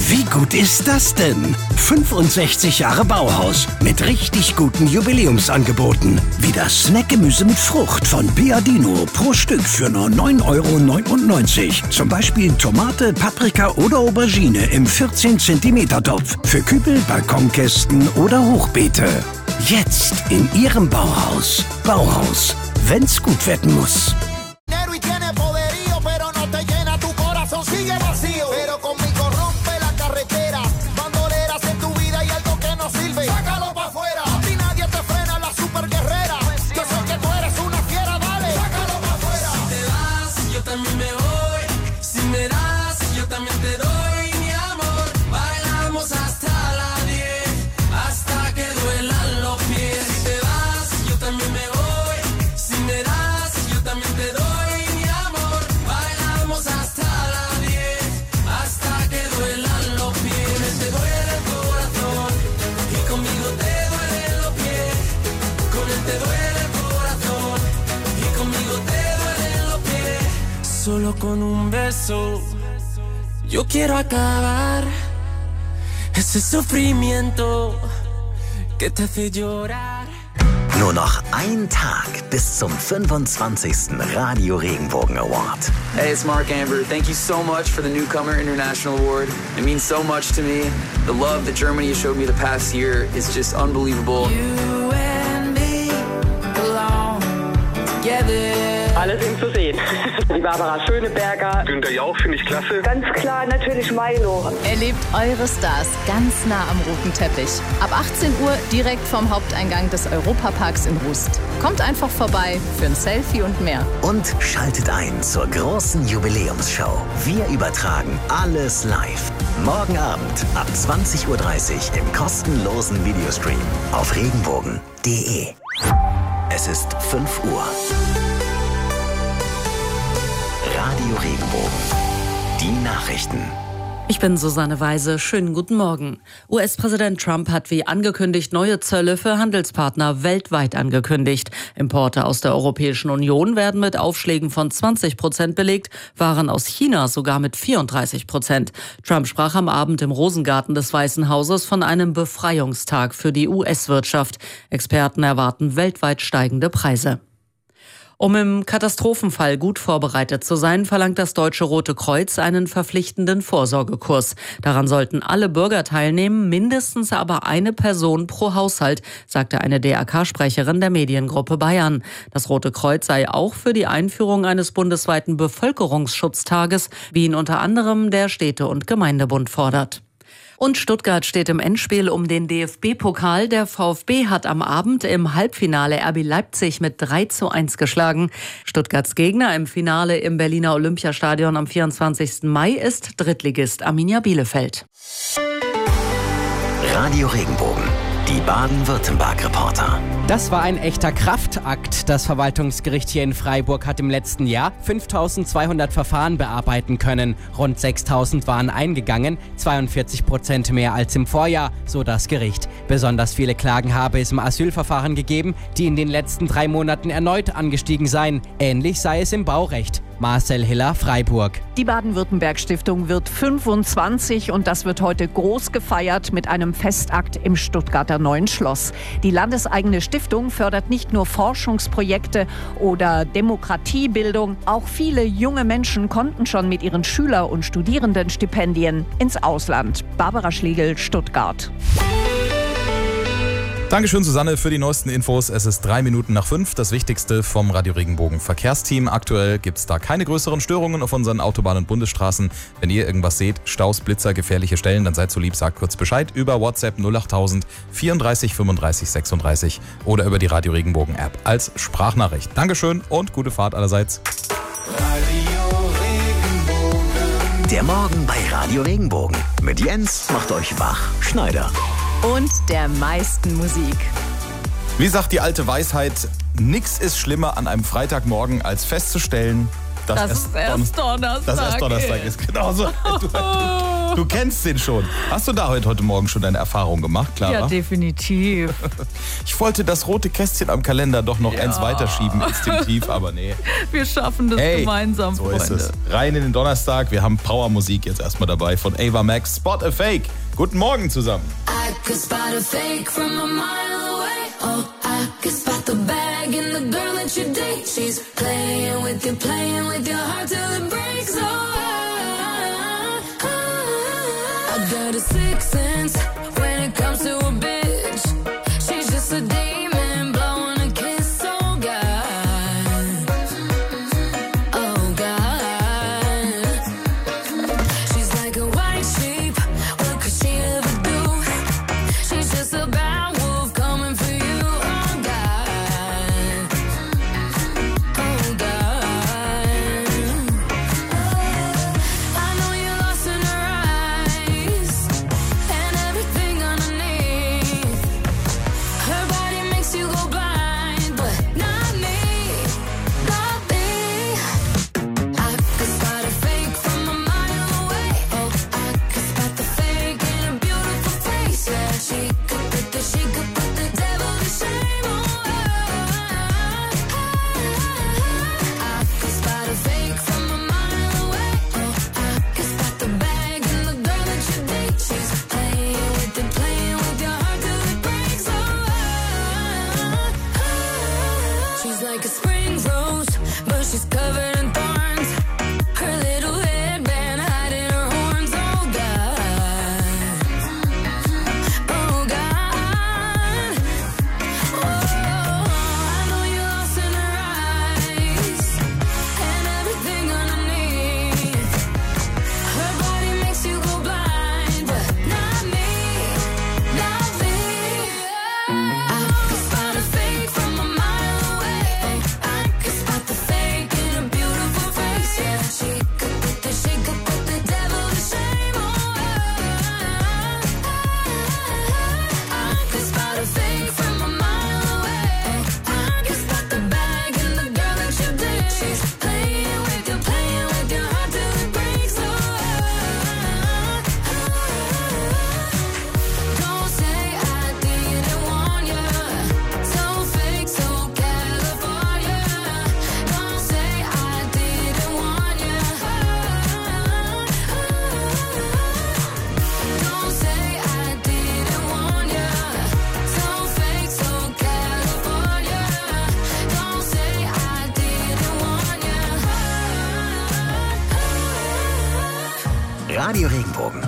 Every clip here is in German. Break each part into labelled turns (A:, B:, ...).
A: Wie gut ist das denn? 65 Jahre Bauhaus mit richtig guten Jubiläumsangeboten. Wie das Snackgemüse mit Frucht von Piadino pro Stück für nur 9,99 €. Zum Beispiel Tomate, Paprika oder Aubergine im 14 cm Topf für Kübel, Balkonkästen oder Hochbeete. Jetzt in Ihrem Bauhaus. Bauhaus, wenn's gut werden muss.
B: Solo con un beso yo quiero acabar ese sufrimiento que te hace llorar.
C: Nur noch ein Tag bis zum 25. Radio Regenbogen Award.
D: Hey, it's Mark Amber. Thank you so much for the Newcomer International Award. It means so much to me. The love that Germany has showed me the past year is just unbelievable.
B: You and me belong together.
E: Alle sind zu sehen. Die Barbara Schöneberger.
F: Günther Jauch finde ich klasse.
E: Ganz klar natürlich Milo.
G: Erlebt eure Stars ganz nah am roten Teppich. Ab 18 Uhr direkt vom Haupteingang des Europaparks in Rust. Kommt einfach vorbei für ein Selfie und mehr.
C: Und schaltet ein zur großen Jubiläumsshow. Wir übertragen alles live. Morgen Abend ab 20:30 Uhr im kostenlosen Videostream auf regenbogen.de. Es ist 5 Uhr. Radio Regenbogen. Die Nachrichten.
H: Ich bin Susanne Weise. Schönen guten Morgen. US-Präsident Trump hat wie angekündigt neue Zölle für Handelspartner weltweit angekündigt. Importe aus der Europäischen Union werden mit Aufschlägen von 20% belegt, Waren aus China sogar mit 34%. Trump sprach am Abend im Rosengarten des Weißen Hauses von einem Befreiungstag für die US-Wirtschaft. Experten erwarten weltweit steigende Preise. Um im Katastrophenfall gut vorbereitet zu sein, verlangt das Deutsche Rote Kreuz einen verpflichtenden Vorsorgekurs. Daran sollten alle Bürger teilnehmen, mindestens aber eine Person pro Haushalt, sagte eine DRK-Sprecherin der Mediengruppe Bayern. Das Rote Kreuz sei auch für die Einführung eines bundesweiten Bevölkerungsschutztages, wie ihn unter anderem der Städte- und Gemeindebund fordert. Und Stuttgart steht im Endspiel um den DFB-Pokal. Der VfB hat am Abend im Halbfinale RB Leipzig mit 3:1 geschlagen. Stuttgarts Gegner im Finale im Berliner Olympiastadion am 24. Mai ist Drittligist Arminia Bielefeld.
C: Radio Regenbogen. Die Baden-Württemberg-Reporter.
I: Das war ein echter Kraftakt. Das Verwaltungsgericht hier in Freiburg hat im letzten Jahr 5.200 Verfahren bearbeiten können. Rund 6.000 waren eingegangen, 42% mehr als im Vorjahr, so das Gericht. Besonders viele Klagen habe es im Asylverfahren gegeben, die in den letzten 3 Monaten erneut angestiegen seien. Ähnlich sei es im Baurecht. Marcel Hiller, Freiburg.
J: Die Baden-Württemberg-Stiftung wird 25 und das wird heute groß gefeiert mit einem Festakt im Stuttgarter Neuen Schloss. Die landeseigene Stiftung fördert nicht nur Forschungsprojekte oder Demokratiebildung, auch viele junge Menschen konnten schon mit ihren Schüler- und Studierendenstipendien ins Ausland. Barbara Schlegel, Stuttgart.
K: Dankeschön, Susanne, für die neuesten Infos. Es ist 5:03. Das Wichtigste vom Radio Regenbogen Verkehrsteam. Aktuell gibt es da keine größeren Störungen auf unseren Autobahnen und Bundesstraßen. Wenn ihr irgendwas seht, Staus, Blitzer, gefährliche Stellen, dann seid so lieb, sagt kurz Bescheid über WhatsApp 08000 34 35 36 oder über die Radio Regenbogen App als Sprachnachricht. Dankeschön und gute Fahrt allerseits.
C: Der Morgen bei Radio Regenbogen. Mit Jens macht euch wach. Schneider.
G: Und der meisten Musik.
K: Wie sagt die alte Weisheit, nix ist schlimmer an einem Freitagmorgen, als festzustellen, dass es erst Donnerstag ist. Genauso. Du kennst den schon. Hast du da heute Morgen schon deine Erfahrung gemacht, Clara?
J: Ja, definitiv.
K: Ich wollte das rote Kästchen am Kalender doch noch eins weiterschieben, instinktiv, aber nee.
J: Wir schaffen das gemeinsam,
K: so
J: Freunde.
K: ist es. Rein in den Donnerstag. Wir haben Powermusik jetzt erstmal dabei von Ava Max. Spot a Fake. Guten Morgen zusammen.
B: I could spot a fake from a mile away. Oh, I could spot the bag in the girl that you date. She's playing with your heart till it breaks. Oh, I got a sixth sense when it comes to a bitch. She's just a demon blowing a kiss. Oh God, oh God. She's like a white sheep. What could she ever do? She's just a bad wolf coming for you. Oh God, oh God. I know you're lost in her eyes and everything underneath. Her body makes you go blind, but not me, not me. I could spot a fake from a mile away. Oh, I could spot the fake in a beautiful face. Yeah, she could put the devil to shame. Oh, I could spot a fake from a mile away. Oh, I could spot the bag in the girl that you date. She's playing with your heart till it breaks. Oh, she's like a spring rose, but she's covered in thorns. Her little headband hiding her horns. Oh God, oh God. Oh, I know you're lost in her eyes and everything underneath. Her body makes you go blind, but not me, not me. I could spot a fake from a mile away. I could spot the fake in a beautiful face. Yeah, she could put the devil to shame. Oh, I could spot a fake from a mile away. I could spot the bag in the girl that you date. She's playing with your heart till it breaks. Don't say I didn't warn you. So fake, so California. Don't say I didn't warn you. Don't say I didn't warn you. So fake, so California. Don't say I didn't warn you.
C: Radio Regenbogen.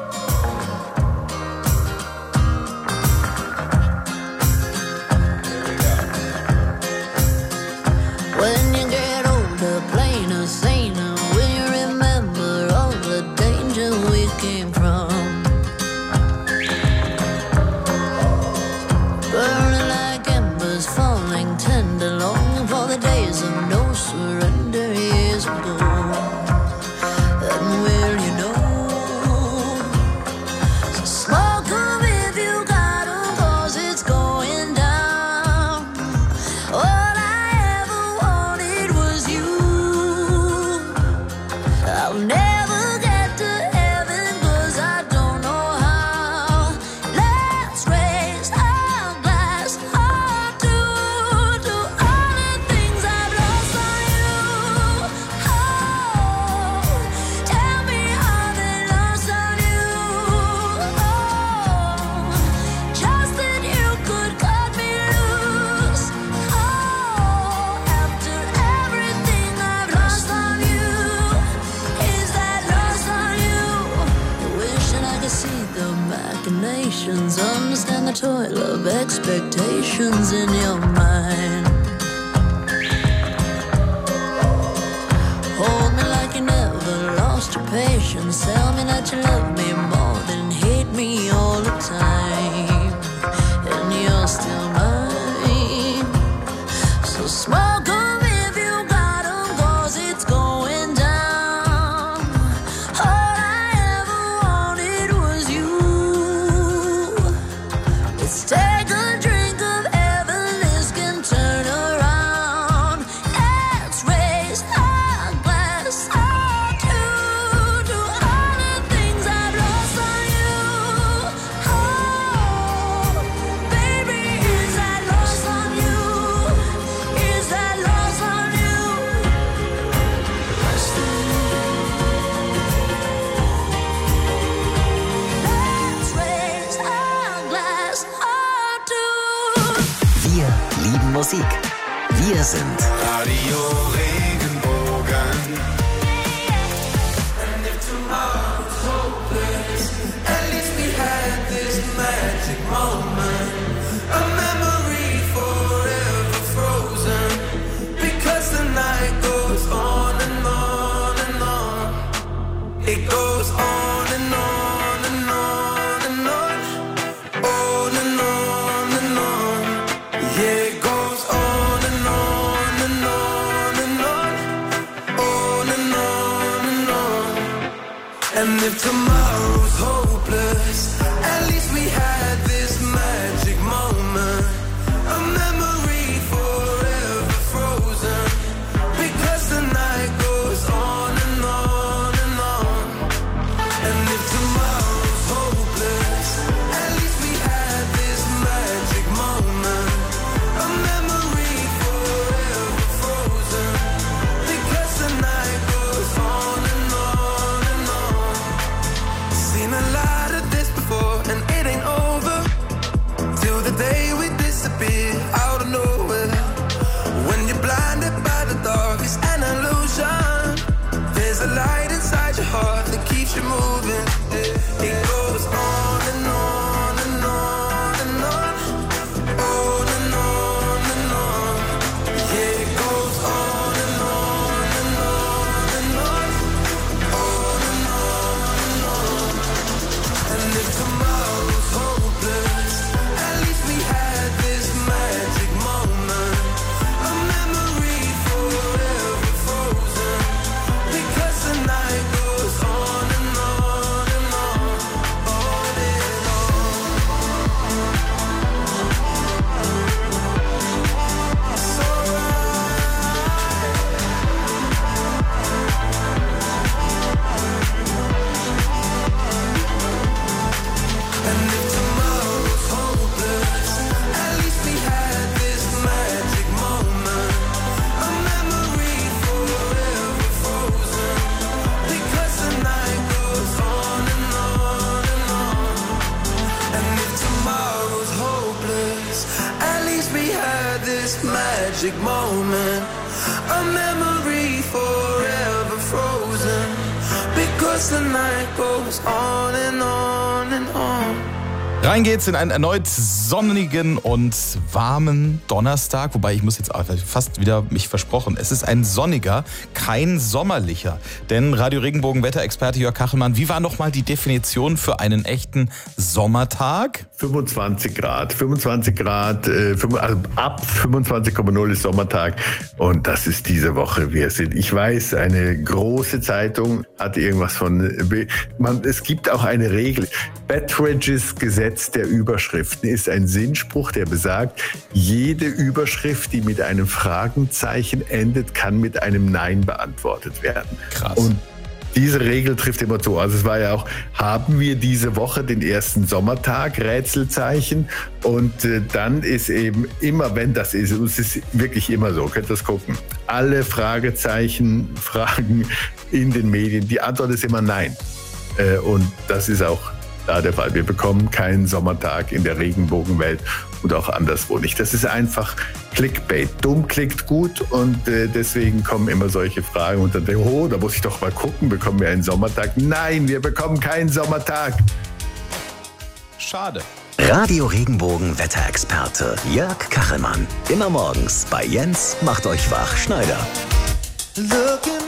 B: When you get older, plainer, saner, will you remember all the danger we came from? Burning like embers, falling tender, longing for the days of no surrender years ago. And will you know? So smoke 'em if you got 'em, 'cause it's going down. All I ever wanted was you. I'll never get to heaven 'cause I don't know how. Let's raise our glass to all the things I've lost on you. Oh, tell me how they lost on you. Oh, just that you could cut me loose. Oh, after everything I've lost on you, is that lost on you? Wishing I could see the machinations, understand the toil of expectations in your mind. Hold me like you never lost your patience. Tell me that you love me more than hate me all the time. And you're still mine. So smoke 'em if you got 'em, 'cause it's going down. All I ever wanted was you. Let's take a drink of heaven, this can turn around. Let's raise our glass to all the things
C: Musik. Wir sind
F: Radio Regenbogen. And if tomorrow's hopeless, at least we had this magic moment. A memory forever frozen. Because the night goes on and on and on. It goes on and on and on and on. On and on and on. Yeah, it goes on and on and on and on. On and on and on. And if tomorrow's hopeless, at least we had this magic moment. A memory forever frozen. Because the night goes on and on and on. And if tomorrow's hopeless, at least we had this magic moment. A memory forever frozen. Because the night goes on and on and on. Seen a lot of this before and it ain't over. Till the day we disappear out of nowhere. When you're blinded by the dark, it's an illusion. There's a light inside your heart that keeps you moving. It goes on and on and on and on. On and on and on. Yeah, it goes on and on and on and on. On and on and on. And if tomorrow's hopeless, at least we had this magic moment. A memory forever frozen. Because the night goes on and on and on. On and on. It's And if tomorrow's hopeless, at least we had this magic moment. A memory forever frozen. Because the night goes on and on and on. And if tomorrow's hopeless, at least we had this magic moment. A memory forever frozen. Because the night goes on and on and on.
K: Rein geht's in einen erneut sonnigen und warmen Donnerstag, wobei ich muss jetzt fast wieder mich versprochen. Es ist ein sonniger, kein sommerlicher. Denn Radio Regenbogen Wetterexperte Jörg Kachelmann, wie war nochmal die Definition für einen echten Sommertag?
L: 25 Grad. 25 Grad, also ab 25,0 ist Sommertag. Und das ist diese Woche. Ich weiß, eine große Zeitung hat irgendwas von, es gibt auch eine Regel. Bettridges Gesetz der Überschriften ist ein Sinnspruch, der besagt, jede Überschrift, die mit einem Fragenzeichen endet, kann mit einem Nein beantwortet werden.
K: Krass.
L: Und diese Regel trifft immer zu. Also es war ja auch, haben wir diese Woche den ersten Sommertag, Rätselzeichen. Und dann ist eben immer, wenn das ist, es ist wirklich immer so, könnt ihr das gucken, alle Fragezeichen, Fragen in den Medien, die Antwort ist immer Nein. Und das ist auch da der Fall. Wir bekommen keinen Sommertag in der Regenbogenwelt und auch anderswo nicht. Das ist einfach Clickbait. Dumm klickt gut und deswegen kommen immer solche Fragen und dann denke ich, oh, da muss ich doch mal gucken, bekommen wir einen Sommertag? Nein, wir bekommen keinen Sommertag.
K: Schade.
C: Radio Regenbogen Wetterexperte Jörg Kachelmann. Immer morgens bei Jens macht euch wach Schneider.
F: Looking